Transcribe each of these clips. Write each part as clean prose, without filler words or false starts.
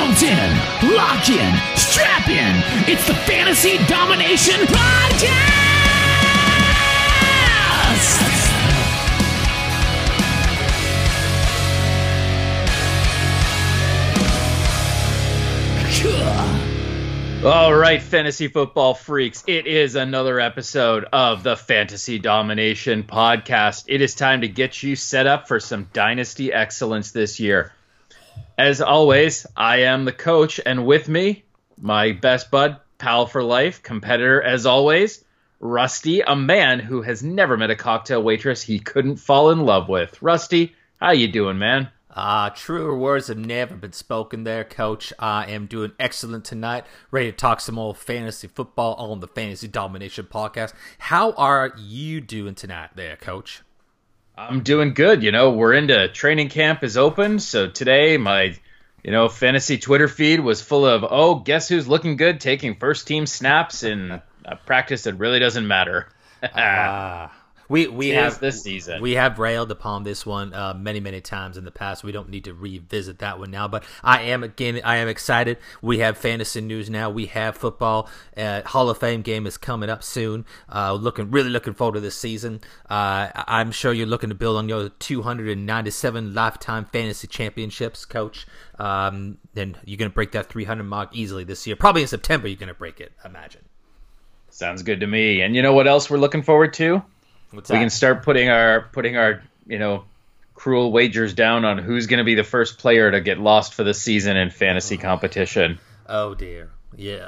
Built in, lock in, strap in. It's the Fantasy Domination Podcast! All right, fantasy football freaks, it is another episode of the Fantasy Domination Podcast. It is time to get you set up for some dynasty excellence this year. As always, I am the coach, and with me, my best bud, pal for life, competitor as always, Rusty, a man who has never met a cocktail waitress he couldn't fall in love with. Rusty, how you doing, man? Truer words have never been spoken there, Coach. I am doing excellent tonight. Ready to talk some old fantasy football on the Fantasy Domination Podcast. How are you doing tonight there, Coach? I'm doing good. You know, we're into training camp is open. So today my, fantasy Twitter feed was full of, guess who's looking good taking first team snaps in a practice that really doesn't matter. We have this season. We have railed upon this one many times in the past. We don't need to revisit that one now, but I am excited. We have fantasy news now. We have football. Hall of Fame game is coming up soon. Really looking forward to this season. I'm sure you're looking to build on your 297 lifetime fantasy championships, Coach. Then you're going to break that 300 mark easily this year. Probably in September you're going to break it, I imagine. Sounds good to me. And you know what else we're looking forward to? What's that? We can start putting our cruel wagers down on who's going to be the first player to get lost for the season in fantasy competition. Oh dear, yeah.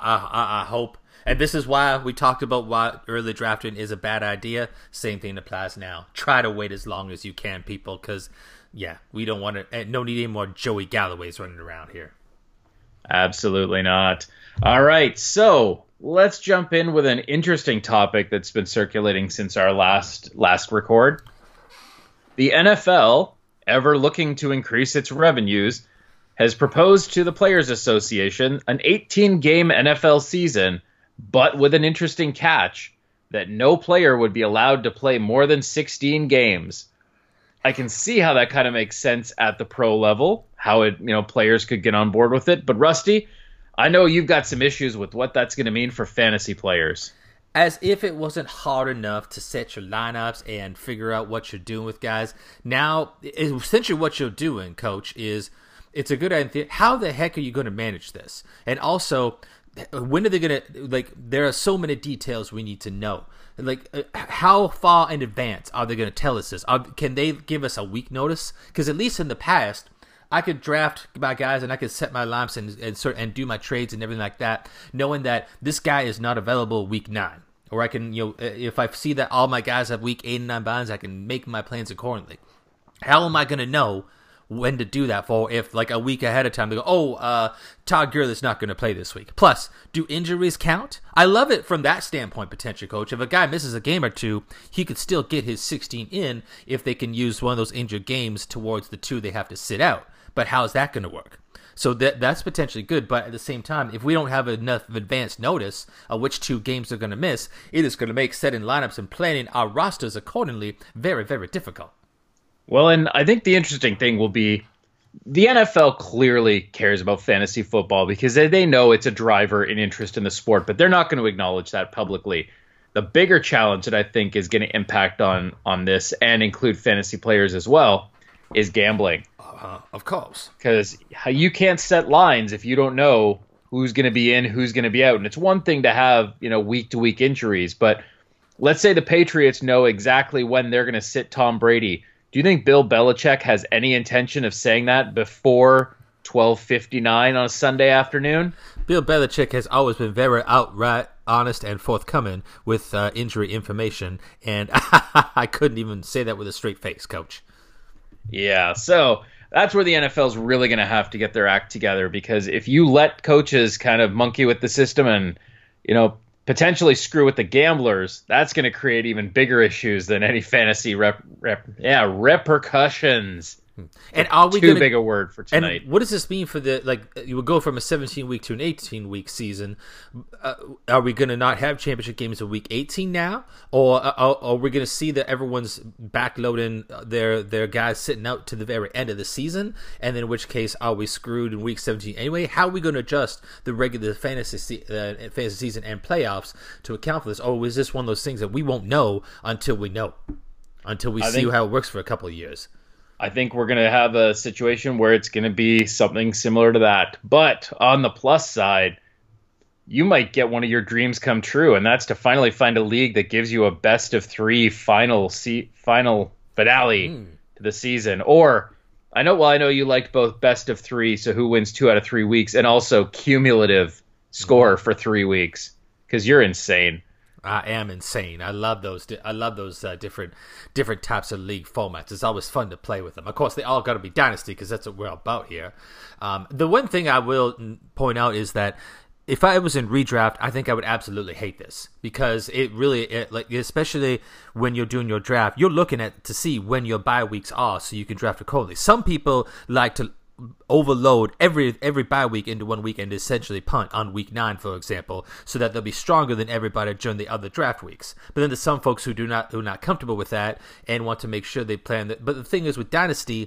I hope, and this is why we talked about why early drafting is a bad idea. Same thing applies now. Try to wait as long as you can, people, because we don't want to. No need any more Joey Galloways running around here. Absolutely not. All right, so let's jump in with an interesting topic that's been circulating since our last record. The NFL, ever looking to increase its revenues, has proposed to the Players Association an 18-game NFL season, but with an interesting catch that no player would be allowed to play more than 16 games. I can see how that kind of makes sense at the pro level, how players could get on board with it. But Rusty, I know you've got some issues with what that's going to mean for fantasy players. As if it wasn't hard enough to set your lineups and figure out what you're doing with guys. Now, essentially what you're doing, Coach, is it's a good idea. How the heck are you going to manage this? And also, when are they going to, there are so many details we need to know. How far in advance are they going to tell us this? Can they give us a week notice? Because at least in the past, I could draft my guys and I could set my lineups and do my trades and everything like that, knowing that this guy is not available week 9. Or I can, if I see that all my guys have week 8 and 9 buys, I can make my plans accordingly. How am I going to know when to do that for if a week ahead of time they go, Todd Gurley's not going to play this week? Plus, do injuries count? I love it from that standpoint, potentially, Coach. If a guy misses a game or two, he could still get his 16 in if they can use one of those injured games towards the 2 they have to sit out. But how's that going to work? So that's potentially good. But at the same time, if we don't have enough advance notice of which 2 games they're going to miss, it is going to make setting lineups and planning our rosters accordingly very, very difficult. Well, and I think the interesting thing will be the NFL clearly cares about fantasy football because they know it's a driver in interest in the sport, but they're not going to acknowledge that publicly. The bigger challenge that I think is going to impact on this and include fantasy players as well is gambling. Of course. Because you can't set lines if you don't know who's going to be in, who's going to be out. And it's one thing to have, week-to-week injuries, but let's say the Patriots know exactly when they're going to sit Tom Brady. Do you think Bill Belichick has any intention of saying that before 12:59 on a Sunday afternoon? Bill Belichick has always been very outright honest and forthcoming with injury information, and I couldn't even say that with a straight face, Coach. Yeah, so that's where the NFL is really going to have to get their act together, because if you let coaches kind of monkey with the system and, potentially screw with the gamblers, that's going to create even bigger issues than any fantasy repercussions. And are we too gonna, big a word for tonight. And what does this mean for you would go from a 17-week to an 18-week season? Are we going to not have championship games in week 18 now? Or are we going to see that everyone's backloading their guys sitting out to the very end of the season? And then in which case, are we screwed in week 17 anyway? How are we going to adjust the regular fantasy season and playoffs to account for this? Or is this one of those things that we won't know until we know? Until we see how it works for a couple of years? I think we're going to have a situation where it's going to be something similar to that. But on the plus side, you might get one of your dreams come true, and that's to finally find a league that gives you a best of 3 final finale to the season. Or I know you liked both best of 3, so who wins 2 out of 3 weeks, and also cumulative score for 3 weeks, because you're insane. I am insane. I love those. Different types of league formats. It's always fun to play with them. Of course, they all got to be dynasty because that's what we're about here. The one thing I will point out is that if I was in redraft, I think I would absolutely hate this because it especially when you're doing your draft, you're looking to see when your bye weeks are so you can draft accordingly. Some people like to overload every bye week into 1 week and essentially punt on week 9, for example, so that they'll be stronger than everybody during the other draft weeks. But then there's some folks who are not comfortable with that and want to make sure they plan that. But the thing is with Dynasty,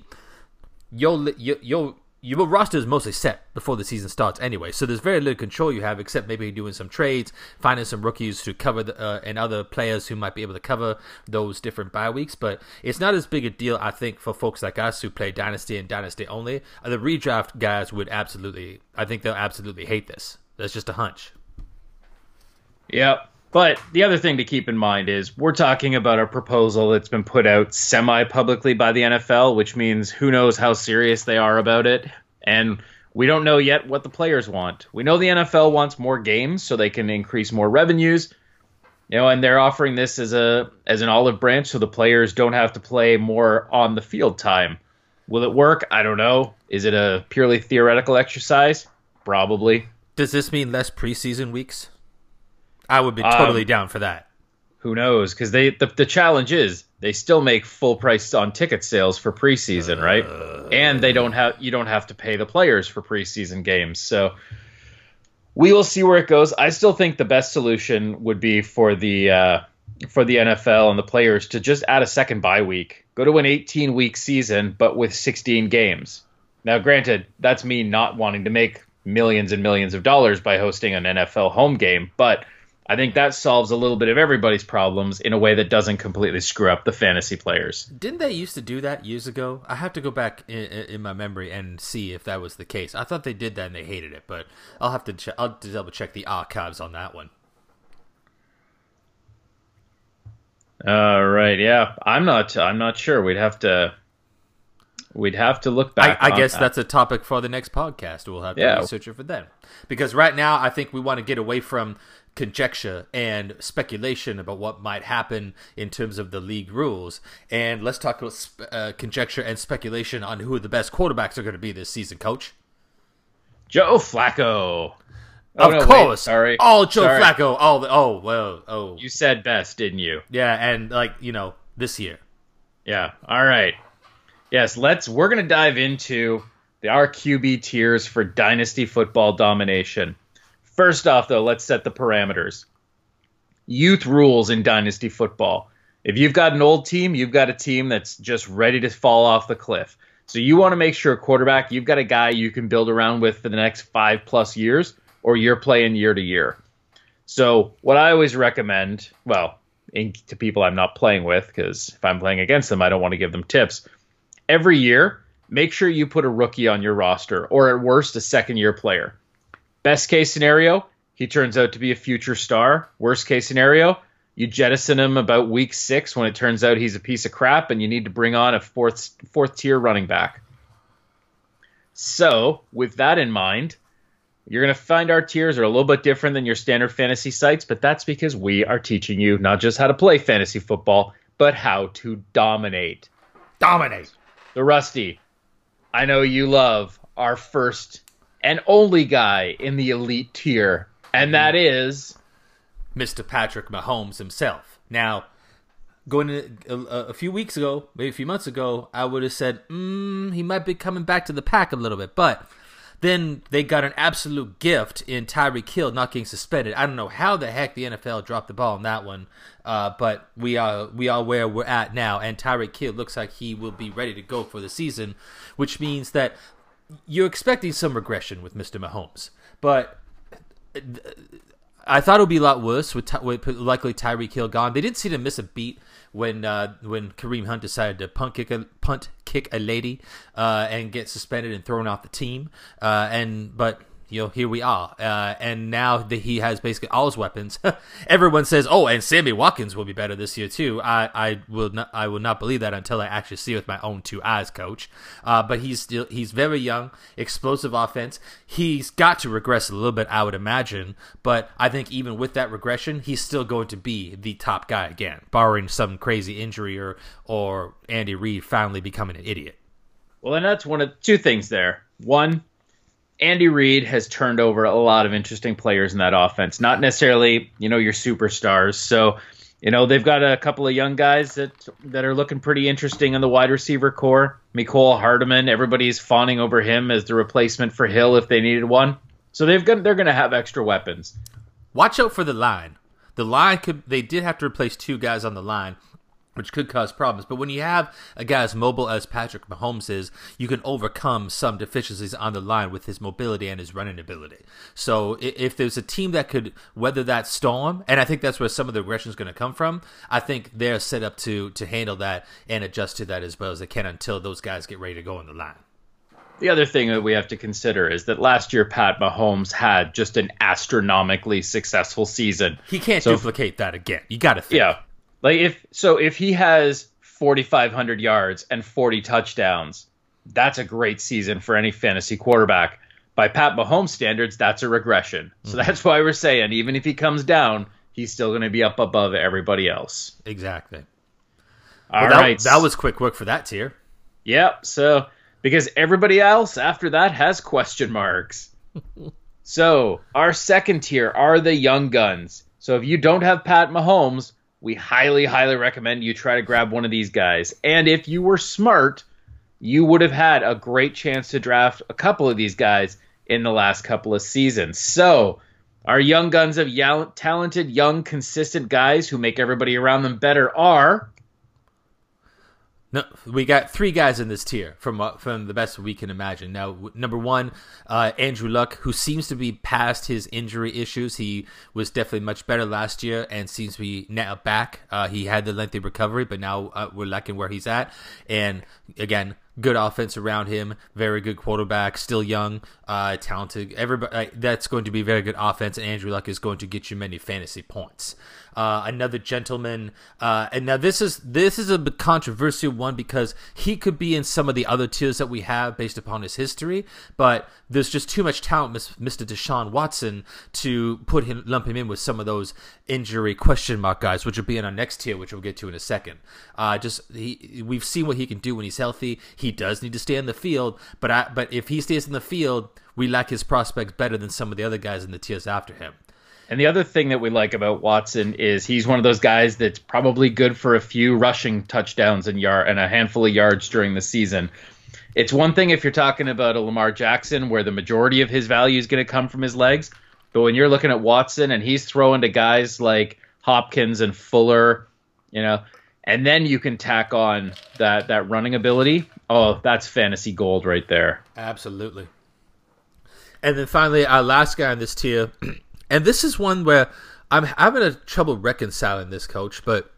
your roster is mostly set before the season starts anyway, so there's very little control you have except maybe doing some trades, finding some rookies to cover and other players who might be able to cover those different bye weeks. But it's not as big a deal, I think, for folks like us who play Dynasty and Dynasty only. The redraft guys they'll absolutely hate this. That's just a hunch. Yep. But the other thing to keep in mind is we're talking about a proposal that's been put out semi-publicly by the NFL, which means who knows how serious they are about it. And we don't know yet what the players want. We know the NFL wants more games so they can increase more revenues. And they're offering this as an olive branch so the players don't have to play more on the field time. Will it work? I don't know. Is it a purely theoretical exercise? Probably. Does this mean less preseason weeks? I would be totally down for that. Who knows? Because the challenge is they still make full price on ticket sales for preseason, right? And you don't have to pay the players for preseason games. So we will see where it goes. I still think the best solution would be for the NFL and the players to just add a second bye week, go to an 18-week season, but with 16 games. Now, granted, that's me not wanting to make millions and millions of dollars by hosting an NFL home game, but I think that solves a little bit of everybody's problems in a way that doesn't completely screw up the fantasy players. Didn't they used to do that years ago? I have to go back in my memory and see if that was the case. I thought they did that and they hated it, but I'll have to I'll double check the archives on that one. Right, yeah. I'm not sure. We'd have to look back. I guess that's a topic for the next podcast. We'll have to research it for then. Because right now, I think we want to get away from conjecture and speculation about what might happen in terms of the league rules, and let's talk about conjecture and speculation on who the best quarterbacks are going to be this season. Coach Joe Flacco. Of course, sorry. All Joe Flacco. You said best, didn't you? Yeah, and this year. Yeah. All right. Yes, we're going to dive into our QB tiers for Dynasty Football Domination. First off, though, let's set the parameters. Youth rules in Dynasty Football. If you've got an old team, you've got a team that's just ready to fall off the cliff. So you want to make sure, quarterback, you've got a guy you can build around with for the next 5+ years, or you're playing year to year. So what I always recommend, to people I'm not playing with, because if I'm playing against them, I don't want to give them tips. Every year, make sure you put a rookie on your roster, or at worst, a second-year player. Best case scenario, he turns out to be a future star. Worst case scenario, you jettison him about week 6 when it turns out he's a piece of crap and you need to bring on a fourth-tier running back. So, with that in mind, you're going to find our tiers are a little bit different than your standard fantasy sites, but that's because we are teaching you not just how to play fantasy football, but how to dominate. Dominate! The Rusty, I know you love our first and only guy in the elite tier, and that is Mr. Patrick Mahomes himself. Now, going in, a few weeks ago, maybe a few months ago, I would have said, he might be coming back to the pack a little bit. But then they got an absolute gift in Tyreek Hill not getting suspended. I don't know how the heck the NFL dropped the ball on that one, but we are where we're at now, and Tyreek Hill looks like he will be ready to go for the season, which means that you're expecting some regression with Mr. Mahomes. But I thought it would be a lot worse with likely Tyreek Hill gone. They didn't seem to miss a beat when Kareem Hunt decided to punt kick a lady and get suspended and thrown off the team. But here we are, and now that he has basically all his weapons. Everyone says, "Oh, and Sammy Watkins will be better this year too." I will not believe that until I actually see it with my own two eyes, Coach. But he's very young, explosive offense. He's got to regress a little bit, I would imagine. But I think even with that regression, he's still going to be the top guy again, barring some crazy injury or Andy Reid finally becoming an idiot. Well, and that's one of two things there. One, Andy Reid has turned over a lot of interesting players in that offense. Not necessarily, your superstars. So, they've got a couple of young guys that are looking pretty interesting in the wide receiver core. Mecole Hardman, everybody's fawning over him as the replacement for Hill if they needed one. So they're going to have extra weapons. Watch out for the line. The line they did have to replace two guys on the line, which could cause problems. But when you have a guy as mobile as Patrick Mahomes is, you can overcome some deficiencies on the line with his mobility and his running ability. So if there's a team that could weather that storm, and I think that's where some of the regression is going to come from, I think they're set up to handle that and adjust to that as well as they can until those guys get ready to go on the line. The other thing that we have to consider is that last year Pat Mahomes had just an astronomically successful season. He can't duplicate that again. You got to think. Yeah. If he has 4,500 yards and 40 touchdowns, that's a great season for any fantasy quarterback. By Pat Mahomes standards, that's a regression. So that's why we're saying even if he comes down, he's still going to be up above everybody else. Exactly. All right. That was quick work for that tier. Yep. So because everybody else after that has question marks. So our second tier are the young guns. So if you don't have Pat Mahomes, we highly, highly recommend you try to grab one of these guys. And if you were smart, you would have had a great chance to draft a couple of these guys in the last couple of seasons. So our young guns of talented, young, consistent guys who make everybody around them better are... No, we got three guys in this tier from the best we can imagine. Now, number one, Andrew Luck, who seems to be past his injury issues. He was definitely much better last year and seems to be now back. He had the lengthy recovery, but now we're liking where he's at. And again, good offense around him, very good quarterback, still young, talented. Everybody, that's going to be very good offense, and Andrew Luck is going to get you many fantasy points. Another gentleman, and now this is a bit controversial one because he could be in some of the other tiers that we have based upon his history, but there's just too much talent, Mr. Deshaun Watson, to lump him in with some of those injury question mark guys, which will be in our next tier, which we'll get to in a second. We've seen what he can do when he's healthy. He does need to stay in the field, but if he stays in the field, we like his prospects better than some of the other guys in the tiers after him. And the other thing that we like about Watson is he's one of those guys that's probably good for a few rushing touchdowns and a handful of yards during the season. It's one thing if you're talking about a Lamar Jackson where the majority of his value is going to come from his legs. But when you're looking at Watson and he's throwing to guys like Hopkins and Fuller, and then you can tack on that running ability. Oh, that's fantasy gold right there. Absolutely. And then finally, our last guy in this tier, and this is one where I'm having a trouble reconciling this, Coach, but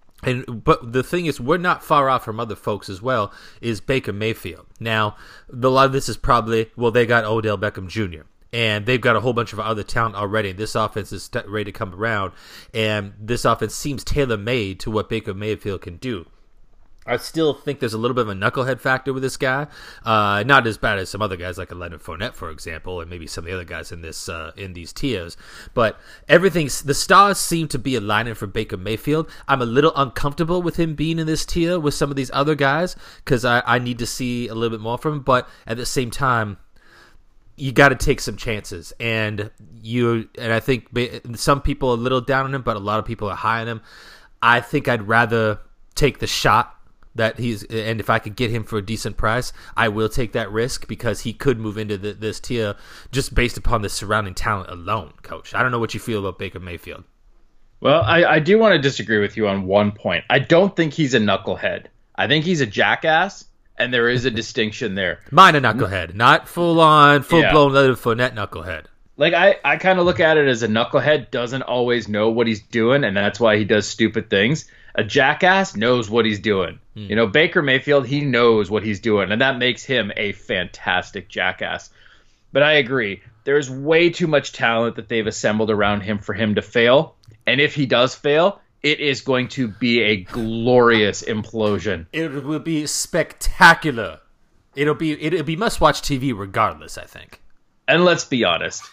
the thing is, we're not far off from other folks as well, is Baker Mayfield. Now, a lot of this is probably, they got Odell Beckham Jr., and they've got a whole bunch of other talent already. This offense is ready to come around, and this offense seems tailor-made to what Baker Mayfield can do. I still think there's a little bit of a knucklehead factor with this guy. Not as bad as some other guys like a Leonard Fournette, for example, and maybe some of the other guys in these tiers. But the stars seem to be aligning for Baker Mayfield. I'm a little uncomfortable with him being in this tier with some of these other guys because I need to see a little bit more from him. But at the same time, you got to take some chances, and I think some people are a little down on him, but a lot of people are high on him. I think I'd rather take the shot that and if I could get him for a decent price, I will take that risk because he could move into this tier just based upon the surrounding talent alone, Coach. I don't know what you feel about Baker Mayfield. Well, I do want to disagree with you on one point. I don't think he's a knucklehead. I think he's a jackass, and there is a distinction there. Mine a knucklehead, not full-blown Leonard Fournette knucklehead. Like, I kind of look at it as a knucklehead doesn't always know what he's doing, and that's why he does stupid things. A jackass knows what he's doing. You know, Baker Mayfield, he knows what he's doing, and that makes him a fantastic jackass. But I agree. There's way too much talent that they've assembled around him for him to fail. And if he does fail, it is going to be a glorious implosion. It will be spectacular. It'll be must-watch TV regardless, I think. And let's be honest.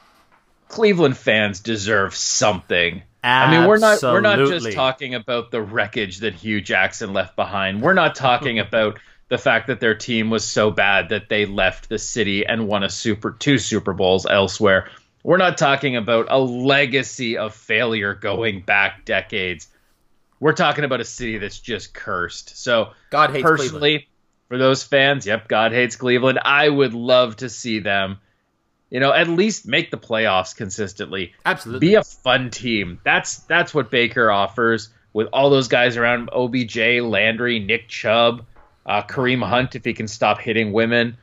Cleveland fans deserve something. Absolutely. I mean, we're not just talking about the wreckage that Hugh Jackson left behind. We're not talking about the fact that their team was so bad that they left the city and won two Super Bowls elsewhere. We're not talking about a legacy of failure going back decades. We're talking about a city that's just cursed. So, God hates personally, Cleveland. For those fans, yep, God hates Cleveland. I would love to see them, at least make the playoffs consistently. Absolutely. Be a fun team. That's what Baker offers with all those guys around OBJ, Landry, Nick Chubb, Kareem Hunt if he can stop hitting women.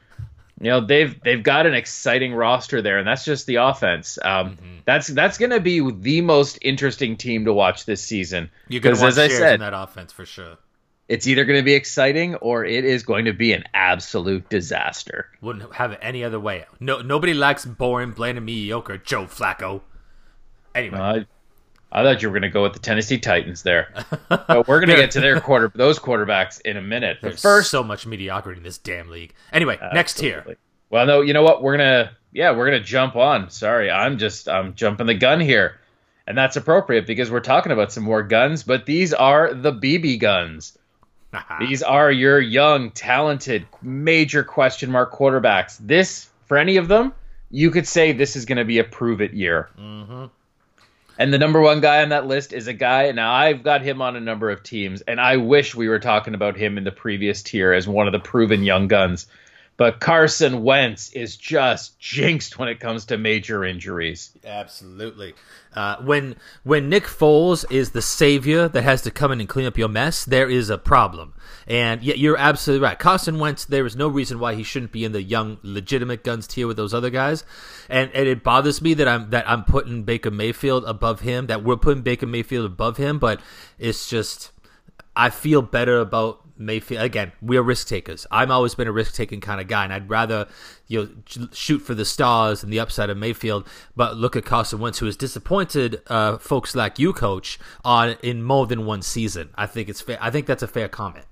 They've got an exciting roster there, and that's just the offense. That's going to be the most interesting team to watch this season. You're going to watch shares in that offense for sure. It's either going to be exciting or it is going to be an absolute disaster. Wouldn't have it any other way. No, nobody likes boring, bland, and mediocre Joe Flacco. Anyway. I thought you were going to go with the Tennessee Titans there. But we're going to get to those quarterbacks in a minute. But There's first, so much mediocrity in this damn league. Anyway, next tier. Well, no, you know what? We're going to jump on. Sorry, I'm jumping the gun here. And that's appropriate because we're talking about some more guns, but these are the BB guns. These are your young, talented, major question mark quarterbacks. This, for any of them, you could say this is going to be a prove-it year. Mm-hmm. And the number one guy on that list is a guy, now I've got him on a number of teams, and I wish we were talking about him in the previous tier as one of the proven young guns. But Carson Wentz is just jinxed when it comes to major injuries. Absolutely. When Nick Foles is the savior that has to come in and clean up your mess, there is a problem. And yeah, you're absolutely right. Carson Wentz, there is no reason why he shouldn't be in the young, legitimate guns tier with those other guys. And it bothers me that I'm putting Baker Mayfield above him, that we're putting Baker Mayfield above him, but it's just I feel better about Mayfield. Again, we are risk takers. I've always been a risk taking kind of guy, and I'd rather shoot for the stars and the upside of Mayfield. But look at Carson Wentz, who has disappointed folks like you, Coach, in more than one season. I think it's fair. I think that's a fair comment.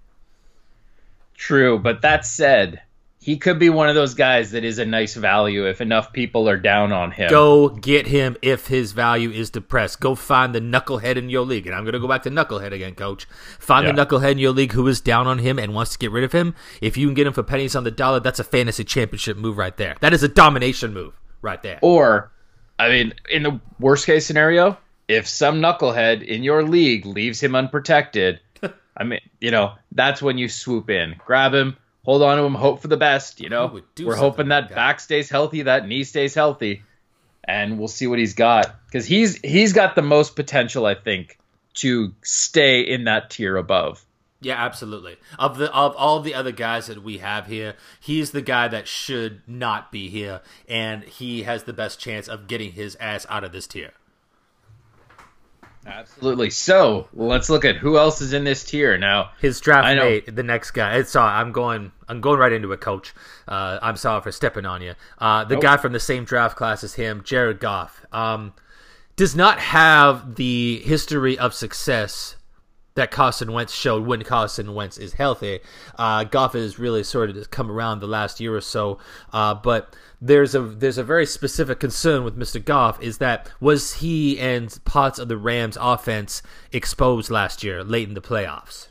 True, but that said, he could be one of those guys that is a nice value if enough people are down on him. Go get him if his value is depressed. Go find the knucklehead in your league. And I'm going to go back to knucklehead again, Coach. Find the knucklehead in your league who is down on him and wants to get rid of him. If you can get him for pennies on the dollar, that's a fantasy championship move right there. That is a domination move right there. Or, I mean, in the worst case scenario, if some knucklehead in your league leaves him unprotected, I mean, that's when you swoop in. Grab him. Hold on to him, hope for the best, We're hoping that back stays healthy, that knee stays healthy, and we'll see what he's got. Because he's got the most potential, I think, to stay in that tier above. Yeah, absolutely. Of all the other guys that we have here, he's the guy that should not be here, and he has the best chance of getting his ass out of this tier. Absolutely. So let's look at who else is in this tier now. His draft mate, the next guy. Sorry, I'm going right into it, Coach. I'm sorry for stepping on you. The guy from the same draft class as him, Jared Goff, does not have the history of success that Carson Wentz showed when Carson Wentz is healthy. Goff has really sort of come around the last year or so, but there's a very specific concern with Mr. Goff is that was he and parts of the Rams offense exposed last year late in the playoffs?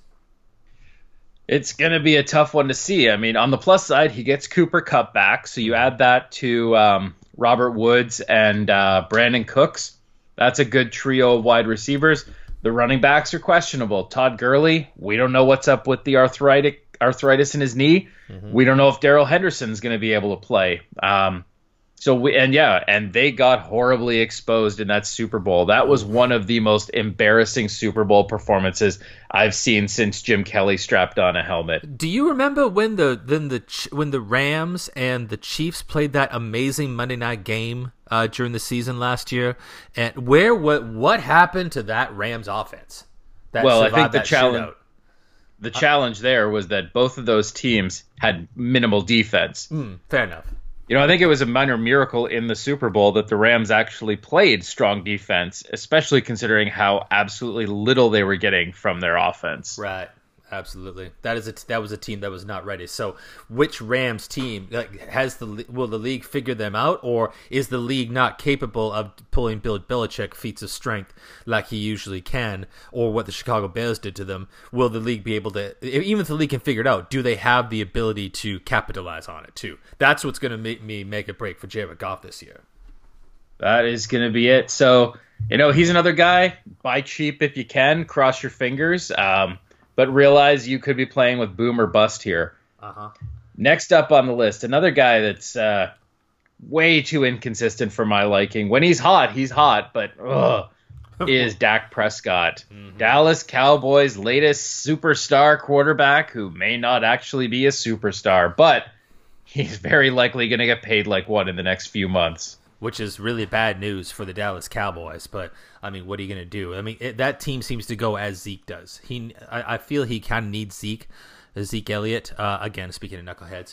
It's going to be a tough one to see. I mean, on the plus side, he gets Cooper Kupp back, so you add that to Robert Woods and Brandon Cooks. That's a good trio of wide receivers. The running backs are questionable. Todd Gurley, we don't know what's up with the arthritis in his knee. We don't know if Darrell Henderson's going to be able to play. And they got horribly exposed in that Super Bowl. That was one of the most embarrassing Super Bowl performances I've seen since Jim Kelly strapped on a helmet. Do you remember when the Rams and the Chiefs played that amazing Monday night game during the season last year? And what happened to that Rams offense? I think the challenge there was that both of those teams had minimal defense. Fair enough. I think it was a minor miracle in the Super Bowl that the Rams actually played strong defense, especially considering how absolutely little they were getting from their offense. Right. Absolutely. That was a team that was not ready. So which Rams team will the league figure them out, or is the league not capable of pulling Bill Belichick feats of strength like he usually can, or what the Chicago Bears did to them? Will the league be able to, even if the league can figure it out, do they have the ability to capitalize on it too? That's what's going to make me make a break for Jared Goff this year. That is going to be it. So, he's another guy. Buy cheap if you can. Cross your fingers. But realize you could be playing with boom or bust here. Next up on the list, another guy that's way too inconsistent for my liking. When he's hot, but is Dak Prescott. Dallas Cowboys' latest superstar quarterback who may not actually be a superstar, but he's very likely going to get paid like one in the next few months. Which is really bad news for the Dallas Cowboys. But, I mean, what are you going to do? I mean, that team seems to go as Zeke does. I feel he kind of needs Zeke Elliott, again, speaking of knuckleheads,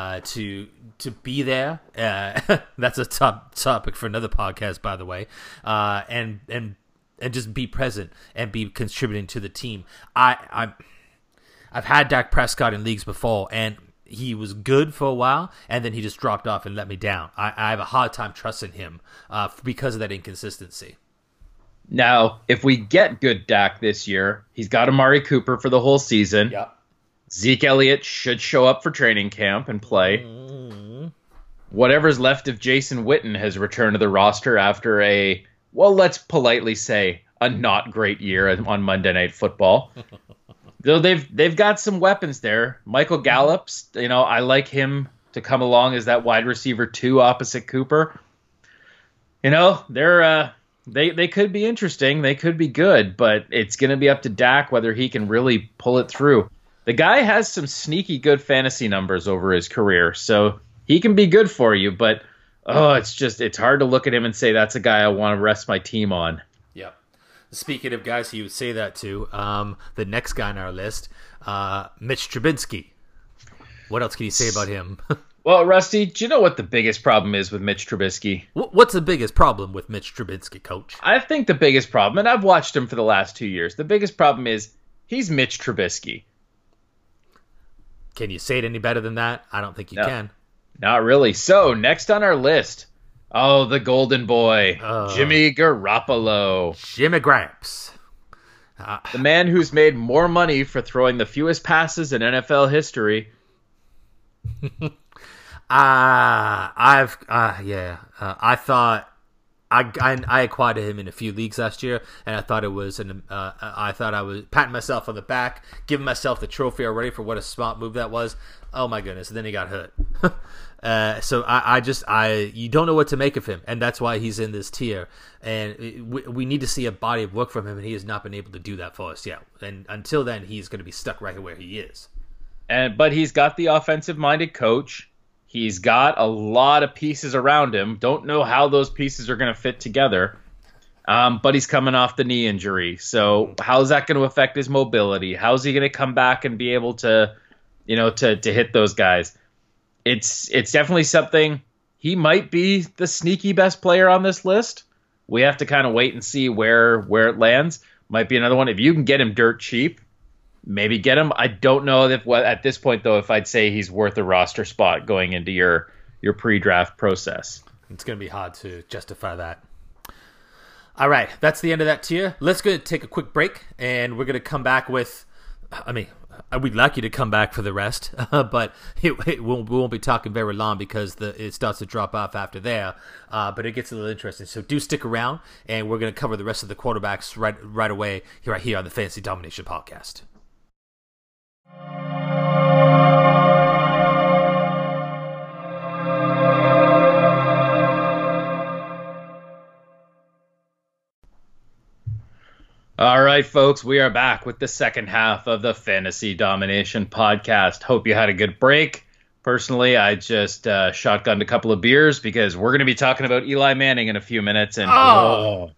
to be there. That's a top topic for another podcast, by the way. And just be present and be contributing to the team. I've had Dak Prescott in leagues before, and he was good for a while, and then he just dropped off and let me down. I have a hard time trusting him because of that inconsistency. Now, if we get good Dak this year, he's got Amari Cooper for the whole season. Yeah. Zeke Elliott should show up for training camp and play. Whatever's left of Jason Witten has returned to the roster after let's politely say, a not great year on Monday Night Football. Though they've got some weapons there. Michael Gallup's, I like him to come along as that wide receiver 2 opposite Cooper. They could be interesting. They could be good, but it's going to be up to Dak whether he can really pull it through. The guy has some sneaky good fantasy numbers over his career, so he can be good for you, but it's hard to look at him and say that's a guy I want to rest my team on. Speaking of guys who you would say that to, the next guy on our list, Mitch Trubisky. What else can you say about him? Well, Rusty, do you know what the biggest problem is with Mitch Trubisky? What's the biggest problem with Mitch Trubisky, Coach? I think the biggest problem, and I've watched him for the last 2 years, the biggest problem is he's Mitch Trubisky. Can you say it any better than that? I don't think you can. Not really. So, next on our list, the golden boy, Jimmy Garoppolo. Jimmy Gramps. The man who's made more money for throwing the fewest passes in NFL history. I thought I acquired him in a few leagues last year, and I thought I was patting myself on the back, giving myself the trophy already for what a smart move that was. Oh my goodness! And then he got hurt. So you don't know what to make of him, and that's why he's in this tier. And we need to see a body of work from him, and he has not been able to do that for us yet. And until then, he's going to be stuck right where he is. But he's got the offensive-minded coach. He's got a lot of pieces around him. Don't know how those pieces are going to fit together. But he's coming off the knee injury. So how's that going to affect his mobility? How's he going to come back and be able to, to hit those guys? It's definitely something. He might be the sneaky best player on this list. We have to kind of wait and see where it lands. Might be another one. If you can get him dirt cheap, maybe get him. I don't know at this point, though, if I'd say he's worth a roster spot going into your pre-draft process. It's going to be hard to justify that. All right, that's the end of that tier. Let's go take a quick break, and we're going to come back with, we'd like you to come back for the rest, but we won't be talking very long because it starts to drop off after there. But it gets a little interesting. So do stick around, and we're going to cover the rest of the quarterbacks right away right here on the Fantasy Domination Podcast. All right, folks, we are back with the second half of the Fantasy Domination Podcast. Hope you had a good break. Personally, I just shotgunned a couple of beers because we're going to be talking about Eli Manning in a few minutes. And God.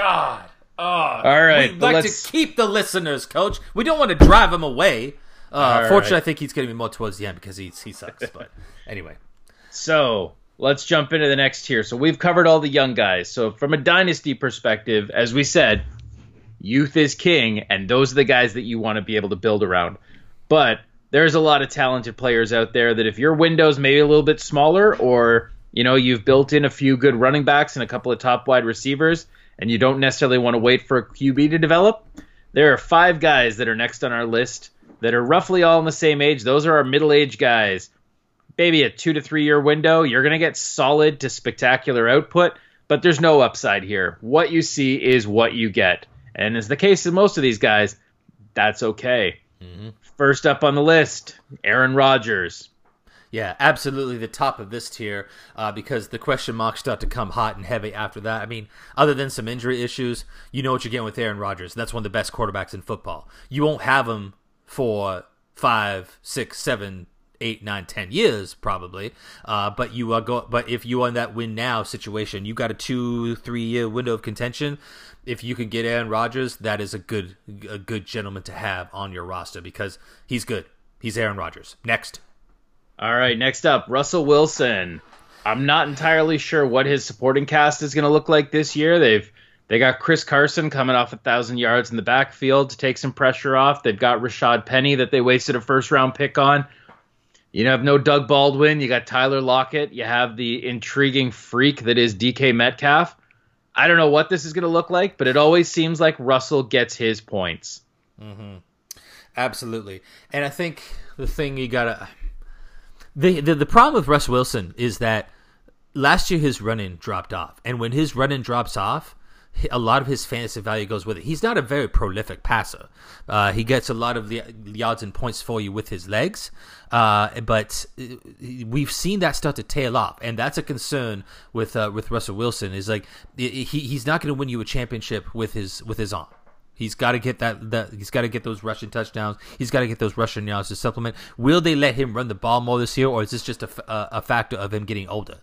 All right. We'd like to keep the listeners, Coach. We don't want to drive them away. Fortunately, right. I think he's going to be more towards the end because he sucks. But anyway. So let's jump into the next tier. So we've covered all the young guys. So from a dynasty perspective, as we said, youth is king, and those are the guys that you want to be able to build around. But there's a lot of talented players out there that if your window's maybe a little bit smaller, or you've built in a few good running backs and a couple of top wide receivers, and you don't necessarily want to wait for a QB to develop, there are 5 guys that are next on our list that are roughly all in the same age. Those are our middle-aged guys. Maybe a 2 to 3 year window. You're going to get solid to spectacular output, but there's no upside here. What you see is what you get. And as the case of most of these guys, that's okay. Mm-hmm. First up on the list, Aaron Rodgers. Yeah, absolutely the top of this tier because the question marks start to come hot and heavy after that. I mean, other than some injury issues, you know what you're getting with Aaron Rodgers. That's one of the best quarterbacks in football. You won't have him for 5, 6, 7, 8, 9, 10 years probably, but if you are in that win now situation, you got a 2-3 year window of contention. If you can get Aaron Rodgers, that is a good gentleman to have on your roster because he's good. He's Aaron Rodgers. Next. All right, next up, Russell Wilson. I'm not entirely sure what his supporting cast is going to look like this year. They got Chris Carson coming off 1,000 yards in the backfield to take some pressure off. They've got Rashad Penny that they wasted a first-round pick on. You have no Doug Baldwin. You got Tyler Lockett. You have the intriguing freak that is DK Metcalf. I don't know what this is going to look like, but it always seems like Russell gets his points. Mm-hmm. Absolutely. And I think the thing you got to... The problem with Russ Wilson is that last year his running dropped off. And when his running drops off, a lot of his fantasy value goes with it. He's not a very prolific passer. He gets a lot of the yards and points for you with his legs, but we've seen that start to tail off, and that's a concern with Russell Wilson. Is like he's not going to win you a championship with his arm. He's got to get that. He's got to get those rushing touchdowns. He's got to get those rushing yards to supplement. Will they let him run the ball more this year, or is this just a factor of him getting older?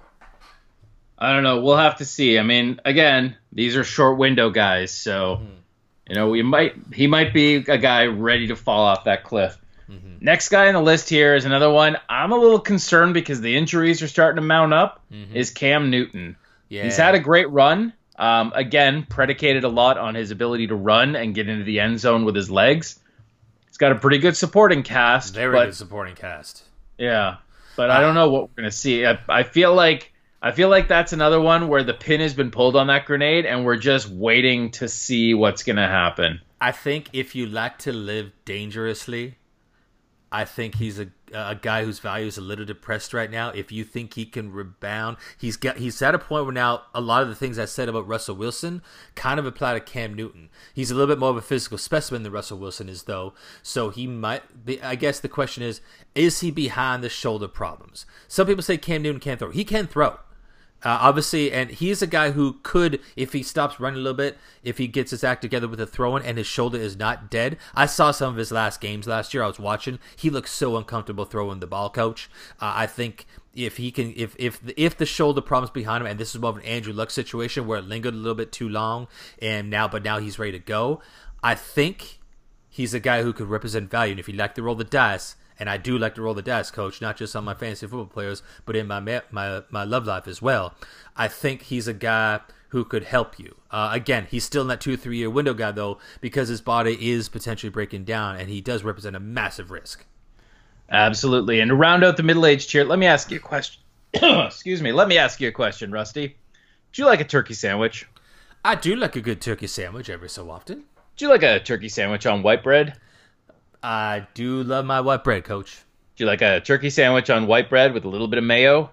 I don't know. We'll have to see. I mean, again, these are short window guys, so he might be a guy ready to fall off that cliff. Mm-hmm. Next guy on the list here is another one. I'm a little concerned because the injuries are starting to mount up. Mm-hmm. Is Cam Newton? Yeah, he's had a great run. Again, predicated a lot on his ability to run and get into the end zone with his legs. He's got a pretty good supporting cast. Very good supporting cast. Yeah, but I don't know what we're gonna see. I feel like that's another one where the pin has been pulled on that grenade, and we're just waiting to see what's going to happen. I think if you like to live dangerously, I think he's a guy whose value is a little depressed right now. If you think he can rebound, he's at a point where now a lot of the things I said about Russell Wilson kind of apply to Cam Newton. He's a little bit more of a physical specimen than Russell Wilson is, though. So he might be. I guess the question is he behind the shoulder problems? Some people say Cam Newton can't throw. He can throw. Obviously, and he's a guy who could, if he stops running a little bit, if he gets his act together with the throwing and his shoulder is not dead. I saw some of his last games last year. I was watching. He looked so uncomfortable throwing the ball, Coach. I think if he can, if the shoulder problems behind him, and this is more of an Andrew Luck situation where it lingered a little bit too long, but now he's ready to go. I think he's a guy who could represent value. And if you like to roll the dice. And I do like to roll the dice, Coach, not just on my fantasy football players, but in my love life as well. I think he's a guy who could help you. Again, he's still in that 2-3 year window guy, though, because his body is potentially breaking down, and he does represent a massive risk. Absolutely. And to round out the middle-aged tier, let me ask you a question. Excuse me. Let me ask you a question, Rusty. Do you like a turkey sandwich? I do like a good turkey sandwich every so often. Do you like a turkey sandwich on white bread? I do love my white bread, Coach. Do you like a turkey sandwich on white bread with a little bit of mayo?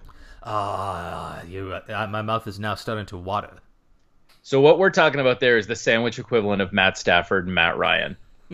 My mouth is now starting to water. So what we're talking about there is the sandwich equivalent of Matt Stafford and Matt Ryan.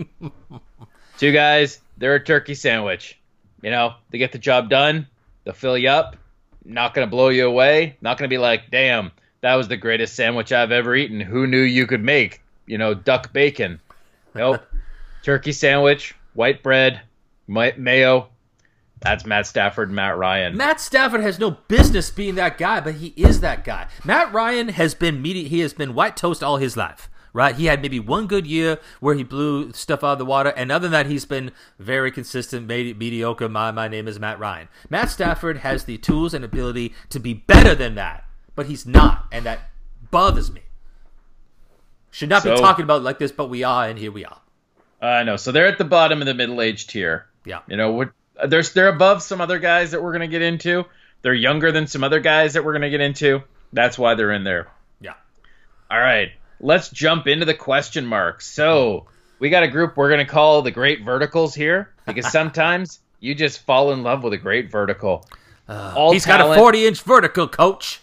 Two guys, they're a turkey sandwich. You know, they get the job done. They'll fill you up. Not going to blow you away. Not going to be like, damn, that was the greatest sandwich I've ever eaten. Who knew you could make, duck bacon? Nope. Turkey sandwich, white bread, mayo. That's Matt Stafford and Matt Ryan. Matt Stafford has no business being that guy, but he is that guy. Matt Ryan has been he has been white toast all his life, right? He had maybe one good year where he blew stuff out of the water, and other than that, he's been very consistent, mediocre. My name is Matt Ryan. Matt Stafford has the tools and ability to be better than that, but he's not, and that bothers me. Should not be talking about it like this, but we are, and here we are. I know. So they're at the bottom of the middle-aged tier. Yeah. They're above some other guys that we're going to get into. They're younger than some other guys that we're going to get into. That's why they're in there. Yeah. All right. Let's jump into the question marks. So we got a group we're going to call the Great Verticals here, because sometimes you just fall in love with a great vertical. He's got a 40-inch vertical, Coach.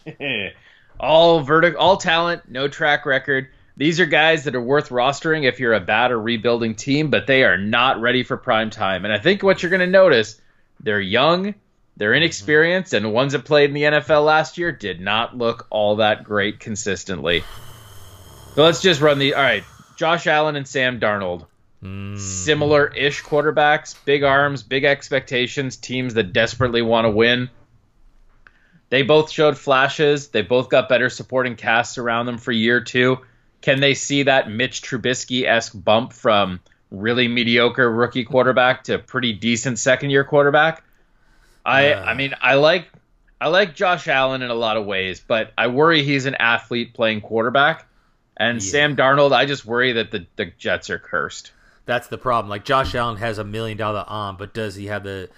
all talent, no track record. These are guys that are worth rostering if you're a bad or rebuilding team, but they are not ready for prime time. And I think what you're going to notice, they're young, they're inexperienced, and the ones that played in the NFL last year did not look all that great consistently. So let's just run all right, Josh Allen and Sam Darnold. Similar-ish quarterbacks, big arms, big expectations, teams that desperately want to win. They both showed flashes. They both got better supporting casts around them for year two. Can they see that Mitch Trubisky-esque bump from really mediocre rookie quarterback to pretty decent second-year quarterback? I mean, I like Josh Allen in a lot of ways, but I worry he's an athlete playing quarterback. And Sam Darnold, I just worry that the Jets are cursed. That's the problem. Like, Josh Allen has $1 million arm, but does he have a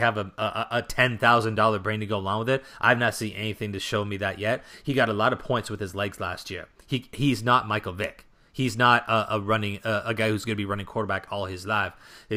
$10,000 brain to go along with it? I've not seen anything to show me that yet. He got a lot of points with his legs last year. He's not Michael Vick. He's not a guy who's going to be running quarterback all his life.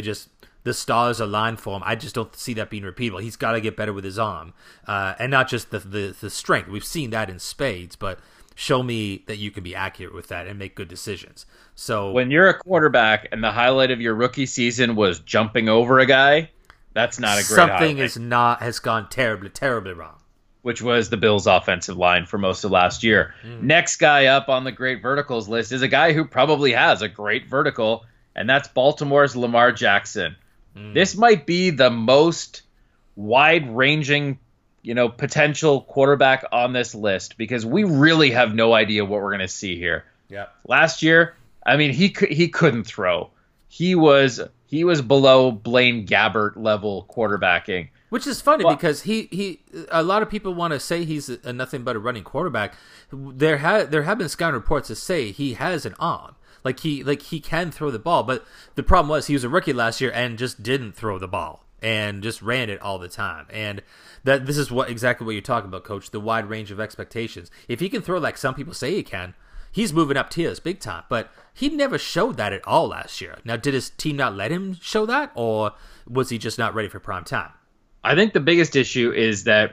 The stars aligned for him. I just don't see that being repeatable. He's got to get better with his arm, and not just the strength. We've seen that in spades, but show me that you can be accurate with that and make good decisions. So when you're a quarterback and the highlight of your rookie season was jumping over a guy, that's not a great highlight. Has gone terribly wrong. Which was the Bills' offensive line for most of last year. Next guy up on the great verticals list is a guy who probably has a great vertical, and that's Baltimore's Lamar Jackson. This might be the most wide-ranging, potential quarterback on this list, because we really have no idea what we're going to see here. Yeah. Last year, I mean, he couldn't throw. He was below Blaine Gabbert level quarterbacking. Which is funny because he a lot of people want to say he's a nothing but a running quarterback. There have been scouting reports that say he has an arm. Like he can throw the ball, but the problem was he was a rookie last year and just didn't throw the ball and just ran it all the time. And this is exactly what you're talking about, Coach, the wide range of expectations. If he can throw like some people say he can, he's moving up tiers big time, but he never showed that at all last year. Now, did his team not let him show that, or was he just not ready for prime time? I think the biggest issue is that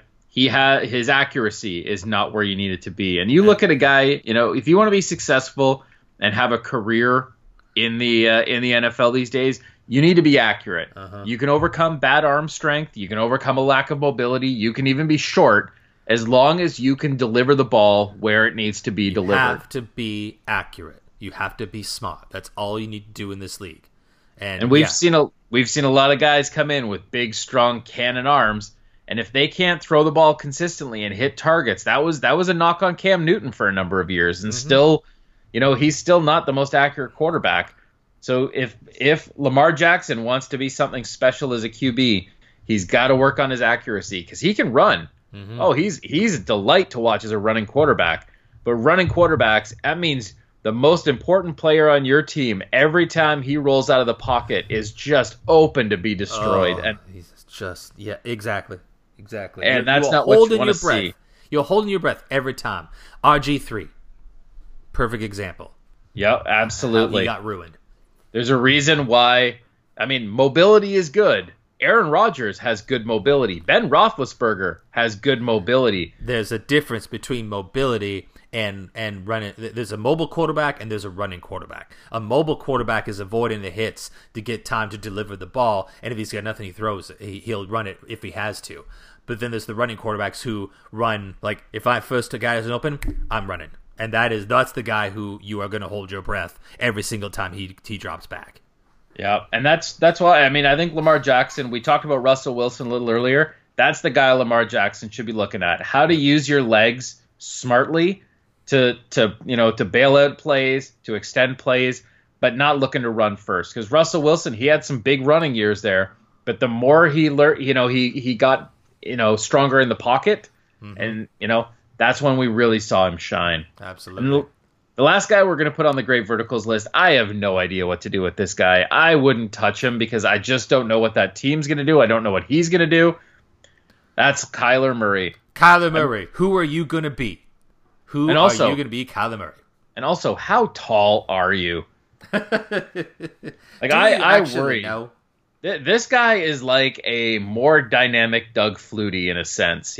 his accuracy is not where you need it to be. And you look at a guy, if you want to be successful and have a career in the NFL these days, you need to be accurate. You can overcome bad arm strength. You can overcome a lack of mobility. You can even be short, as long as you can deliver the ball where it needs to be delivered. You have to be accurate. You have to be smart. That's all you need to do in this league. And we've seen a lot of guys come in with big, strong cannon arms, and if they can't throw the ball consistently and hit targets, that was a knock on Cam Newton for a number of years, and still, he's still not the most accurate quarterback. So if Lamar Jackson wants to be something special as a QB, he's got to work on his accuracy, because he can run. He's a delight to watch as a running quarterback. But running quarterbacks, that means the most important player on your team, every time he rolls out of the pocket, is just open to be destroyed. And he's just, exactly. And that's not what you want to see. You're holding your breath every time. RG3, perfect example. Yep, absolutely. He got ruined. There's a reason why I mean, mobility is good. Aaron Rodgers has good mobility. Ben Roethlisberger has good mobility. There's a difference between mobility and running. There's a mobile quarterback and there's a running quarterback. A mobile quarterback is avoiding the hits to get time to deliver the ball, and if he's got nothing, he throws it. He'll run it if he has to. But then there's the running quarterbacks who run, like, if I first a guy isn't open, I'm running. And that's the guy who you are going to hold your breath every single time he drops back. Yeah, and that's why, I mean, I think Lamar Jackson, we talked about Russell Wilson a little earlier. That's the guy Lamar Jackson should be looking at. How to use your legs smartly to bail out plays, to extend plays, but not looking to run first. Because Russell Wilson, he had some big running years there, but the more he learned, he got, stronger in the pocket, and, that's when we really saw him shine. Absolutely. And the last guy we're going to put on the Great Verticals list, I have no idea what to do with this guy. I wouldn't touch him because I just don't know what that team's going to do. I don't know what he's going to do. That's Kyler Murray. Kyler Murray, who are you going to be? Who are you going to be, Kyler Murray? And also, how tall are you? I worry. Know? This guy is like a more dynamic Doug Flutie in a sense,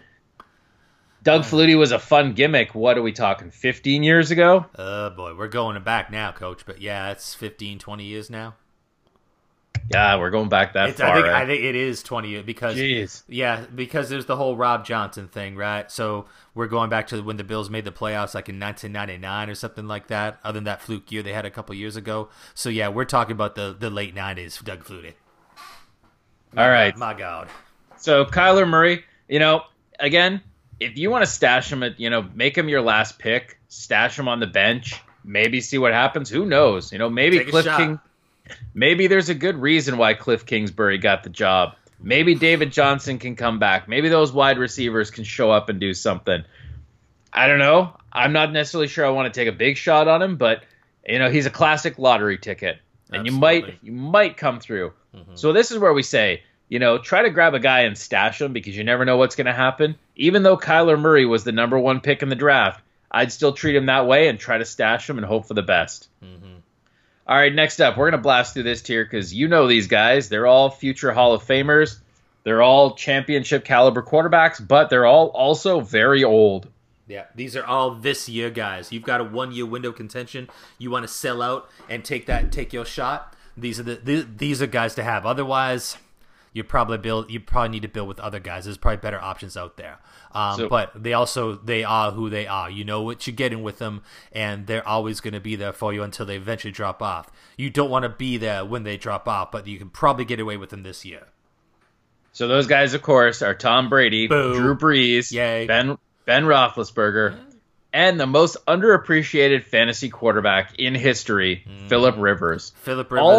Doug Flutie was a fun gimmick. What are we talking, 15 years ago? Boy, we're going back now, Coach. But yeah, it's 15, 20 years now. Yeah, we're going back that far. I think it is 20 years because because there's the whole Rob Johnson thing, right? So we're going back to when the Bills made the playoffs, like in 1999 or something like that. Other than that fluke year they had a couple years ago. So yeah, we're talking about the late 90s, Doug Flutie. All right, my God. So Kyler Murray, again, if you want to stash him at, make him your last pick, stash him on the bench, maybe see what happens. Who knows? Maybe Cliff King. Maybe there's a good reason why Cliff Kingsbury got the job. Maybe David Johnson can come back. Maybe those wide receivers can show up and do something. I don't know. I'm not necessarily sure I want to take a big shot on him, but he's a classic lottery ticket, and Absolutely. you might come through. So this is where we say, try to grab a guy and stash him because you never know what's going to happen. Even though Kyler Murray was the number one pick in the draft, I'd still treat him that way and try to stash him and hope for the best. All right, next up, we're going to blast through this tier because these guys. They're all future Hall of Famers. They're all championship caliber quarterbacks, but they're all also very old. Yeah, these are all this year guys. You've got a 1 year window contention. You want to sell out and take your shot. These are guys to have. Otherwise, you probably need to build with other guys. There's probably better options out there. But they are who they are. You know what you're getting with them, and they're always going to be there for you until they eventually drop off. You don't want to be there when they drop off, but you can probably get away with them this year. So those guys, of course, are Tom Brady, Boom. Drew Brees, Yay. Ben Roethlisberger, and the most underappreciated fantasy quarterback in history, Phillip Rivers. Phillip Rivers.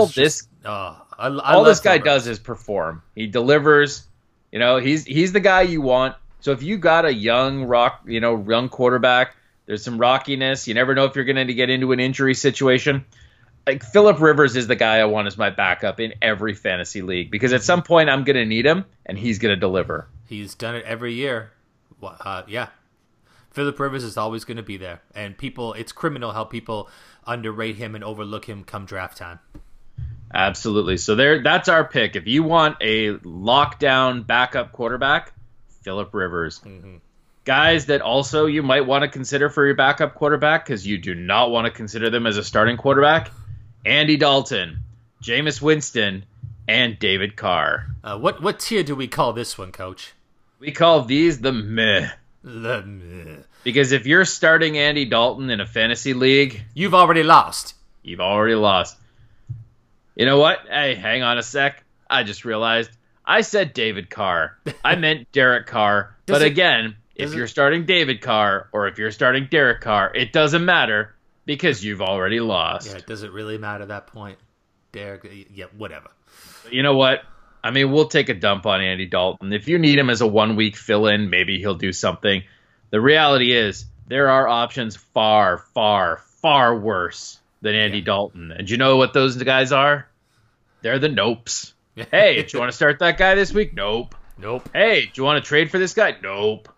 All this guy does is perform. He delivers. He's the guy you want. So if you got a young quarterback, there's some rockiness. You never know if you're going to get into an injury situation. Like Phillip Rivers is the guy I want as my backup in every fantasy league because at some point I'm going to need him and he's going to deliver. He's done it every year. Yeah. Phillip Rivers is always going to be there. And it's criminal how people underrate him and overlook him come draft time. Absolutely. So that's our pick. If you want a lockdown backup quarterback, Phillip Rivers. Guys that also you might want to consider for your backup quarterback because you do not want to consider them as a starting quarterback, Andy Dalton, Jameis Winston, and David Carr. What tier do we call this one, Coach? We call these the meh. The meh. Because if you're starting Andy Dalton in a fantasy league, you've already lost. You've already lost. You know what? Hey, hang on a sec. I just realized I said David Carr. I meant Derek Carr. But again, if you're starting David Carr or if you're starting Derek Carr, it doesn't matter because you've already lost. Yeah, does it really matter at that point? Derek, yeah, whatever. But you know what? I mean, we'll take a dump on Andy Dalton. If you need him as a 1 week fill-in, maybe he'll do something. The reality is there are options far, far, far worse than Andy Dalton. And you know what those guys are? They're the nopes. Hey, do you want to start that guy this week? Nope. Hey, do you want to trade for this guy? Nope.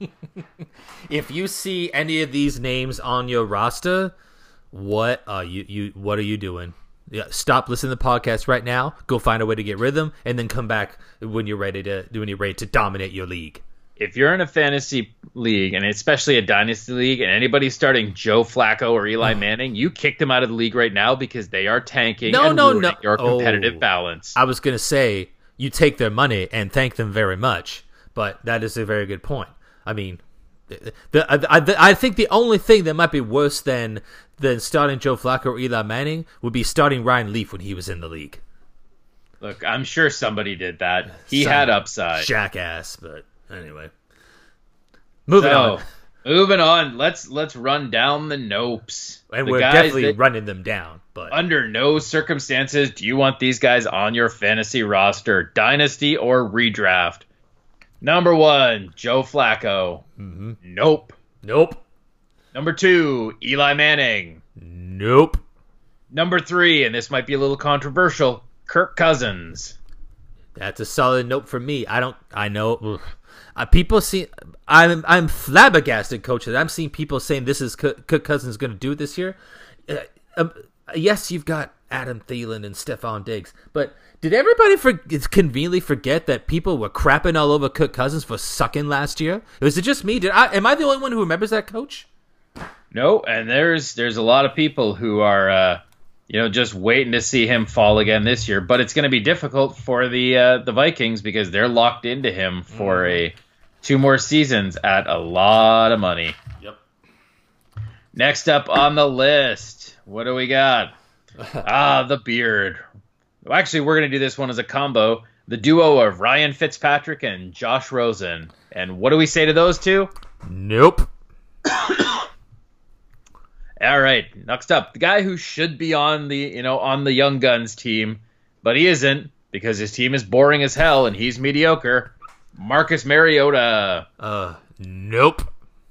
If you see any of these names on your roster, what are you doing? stop listening to the podcast right now, go find a way to get rhythm, and then come back when you're ready to dominate your league. If you're in a fantasy league, and especially a dynasty league, and anybody's starting Joe Flacco or Eli Manning, you kick them out of the league right now because they are tanking and ruining your competitive balance. I was going to say you take their money and thank them very much, but that is a very good point. I mean, I think the only thing that might be worse than starting Joe Flacco or Eli Manning would be starting Ryan Leaf when he was in the league. Look, I'm sure somebody did that. He had upside. Jackass, but anyway. Moving on. Let's run down the nopes. And we're definitely running them down. But under no circumstances do you want these guys on your fantasy roster, dynasty or redraft. Number 1, Joe Flacco. Mm-hmm. Nope. Number 2, Eli Manning. Nope. Number 3, and this might be a little controversial, Kirk Cousins. That's a solid nope for me. I know. People see. I'm flabbergasted, Coach, that I'm seeing people saying this is Kirk Cousins going to do it this year. Yes, you've got Adam Thielen and Stephon Diggs, but did everybody conveniently forget that people were crapping all over Kirk Cousins for sucking last year? Was it just me? Am I the only one who remembers that, Coach? No, and there's a lot of people who are just waiting to see him fall again this year. But it's going to be difficult for the Vikings because they're locked into him for 2 more seasons at a lot of money. Yep. Next up on the list, what do we got? The beard. Well, actually, we're going to do this one as a combo. The duo of Ryan Fitzpatrick and Josh Rosen. And what do we say to those two? Nope. All right, next up, the guy who should be on the Young Guns team, but he isn't because his team is boring as hell and he's mediocre. Marcus Mariota. Nope.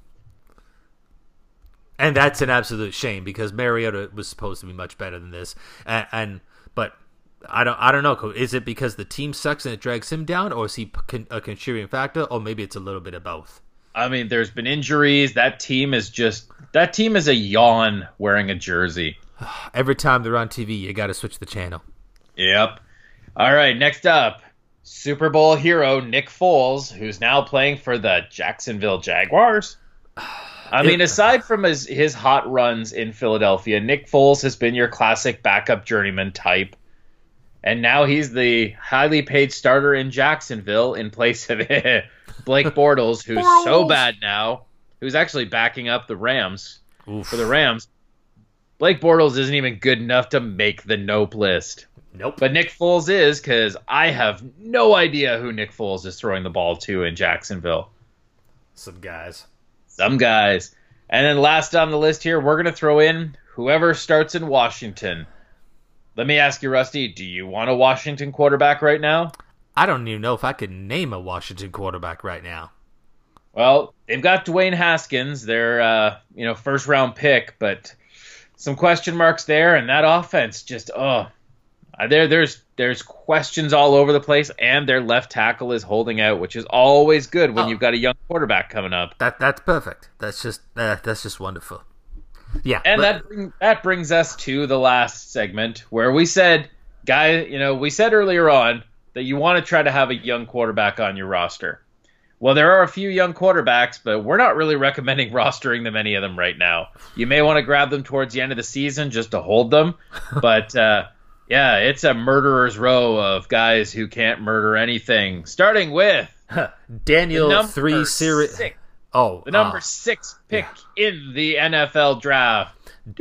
And that's an absolute shame because Mariota was supposed to be much better than this. But I don't know. Is it because the team sucks and it drags him down, or is he a contributing factor, or maybe it's a little bit of both? I mean, there's been injuries. That team is a yawn wearing a jersey. Every time they're on TV, you got to switch the channel. Yep. All right, next up, Super Bowl hero Nick Foles, who's now playing for the Jacksonville Jaguars. I mean, aside from his hot runs in Philadelphia, Nick Foles has been your classic backup journeyman type. And now he's the highly paid starter in Jacksonville in place of Blake Bortles, who's so bad now, who's actually backing up the Rams. For the Rams. Blake Bortles isn't even good enough to make the nope list. Nope. But Nick Foles is, because I have no idea who Nick Foles is throwing the ball to in Jacksonville. Some guys. And then last on the list here, we're going to throw in whoever starts in Washington. Let me ask you, Rusty, do you want a Washington quarterback right now? I don't even know if I could name a Washington quarterback right now. Well, they've got Dwayne Haskins, their first-round pick, but some question marks there, and that offense just, there's questions all over the place, and their left tackle is holding out, which is always good when you've got a young quarterback coming up. That's perfect. That's just wonderful. Yeah, and that brings us to the last segment where we said, we said earlier on that you want to try to have a young quarterback on your roster. Well, there are a few young quarterbacks, but we're not really recommending rostering them, any of them right now. You may want to grab them towards the end of the season just to hold them, but it's a murderer's row of guys who can't murder anything. Starting with Daniel 3 series. The number 6 pick in the NFL draft.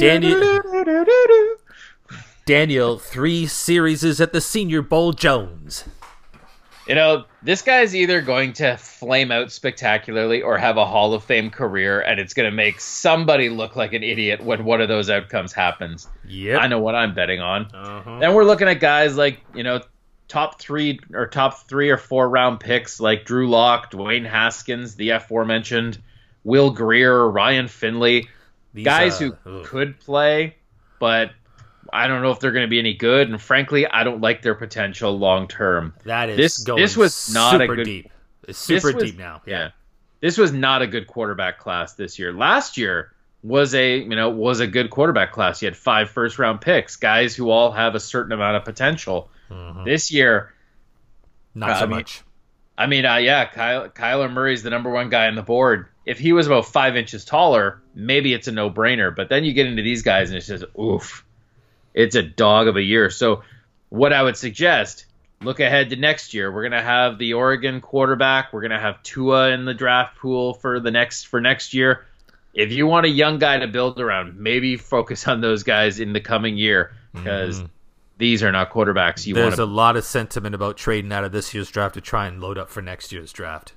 Daniel 3 series is at the Senior Bowl Jones. This guy's either going to flame out spectacularly or have a Hall of Fame career, and it's going to make somebody look like an idiot when one of those outcomes happens. Yeah, I know what I'm betting on. Then we're looking at guys like, top 3 or 4 round picks like Drew Lock, Dwayne Haskins, the aforementioned Will Grier, Ryan Finley, guys who could play, but I don't know if they're going to be any good. And frankly, I don't like their potential long term. That is this was not super a good, deep. It's super deep now. Yeah, this was not a good quarterback class this year. Last year, was a good quarterback class. You had 5 first-round picks, guys who all have a certain amount of potential. This year, not so much. Kyler Murray's the number 1 guy on the board. If he was about 5 inches taller, maybe it's a no-brainer. But then you get into these guys, and it's just, oof. It's a dog of a year. So what I would suggest, look ahead to next year. We're going to have the Oregon quarterback. We're going to have Tua in the draft pool for next year. If you want a young guy to build around, maybe focus on those guys in the coming year, because these are not quarterbacks There's a lot of sentiment about trading out of this year's draft to try and load up for next year's draft.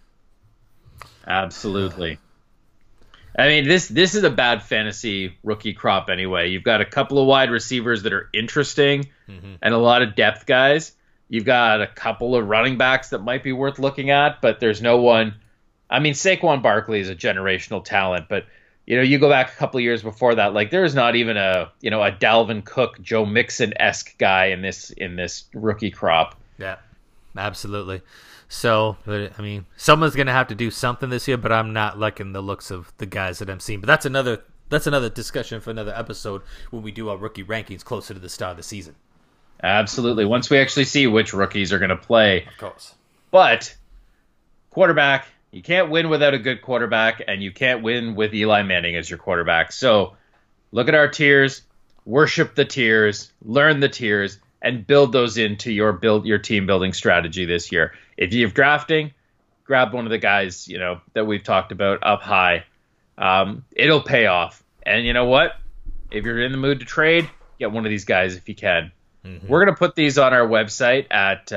Absolutely. I mean, this is a bad fantasy rookie crop anyway. You've got a couple of wide receivers that are interesting and a lot of depth guys. You've got a couple of running backs that might be worth looking at, but there's no one. I mean, Saquon Barkley is a generational talent, but you go back a couple of years before that, like there is not even a Dalvin Cook, Joe Mixon-esque guy in this rookie crop. Yeah, absolutely. So, I mean, someone's going to have to do something this year, but I'm not liking the looks of the guys that I'm seeing. But that's another discussion for another episode when we do our rookie rankings closer to the start of the season. Absolutely. Once we actually see which rookies are going to play. Of course. But quarterback, you can't win without a good quarterback, and you can't win with Eli Manning as your quarterback. So look at our tiers, worship the tiers, learn the tiers, and build those into your team building strategy this year. If you're drafting, grab one of the guys that we've talked about up high. It'll pay off. And you know what? If you're in the mood to trade, get one of these guys if you can. We're going to put these on our website at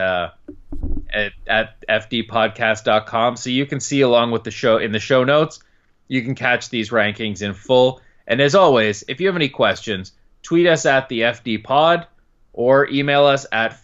fdpodcast.com, so you can see along with the show in the show notes. You can catch these rankings in full. And as always, if you have any questions, tweet us at the FD Pod or email us at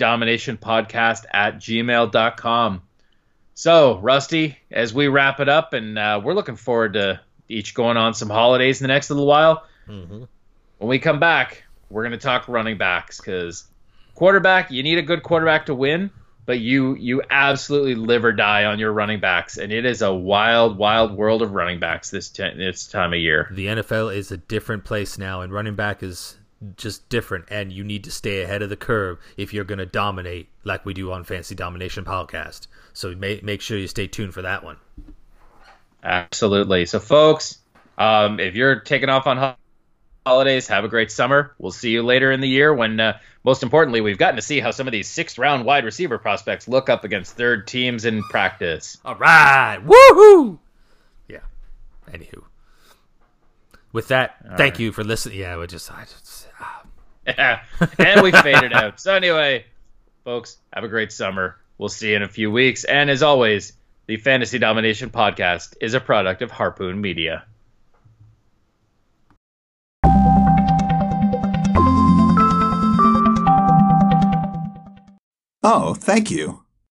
fantasydominationpodcast@gmail.com. So, Rusty, as we wrap it up, and we're looking forward to each going on some holidays in the next little while. When we come back, we're going to talk running backs, because quarterback, you need a good quarterback to win, but you absolutely live or die on your running backs, and it is a wild, wild world of running backs this time of year. The NFL is a different place now, and running back is just different, and you need to stay ahead of the curve if you're going to dominate like we do on Fantasy Domination Podcast. So make sure you stay tuned for that one. Absolutely. So, folks, if you're taking off on holidays, have a great summer. We'll see you later in the year when, most importantly, we've gotten to see how some of these 6th-round wide receiver prospects look up against third teams in practice. All right. Woohoo! Yeah. Anywho. With that, thank you for listening. Yeah, and we faded out. So anyway, folks, have a great summer. We'll see you in a few weeks. And as always, the Fantasy Domination Podcast is a product of Harpoon Media. Oh, thank you.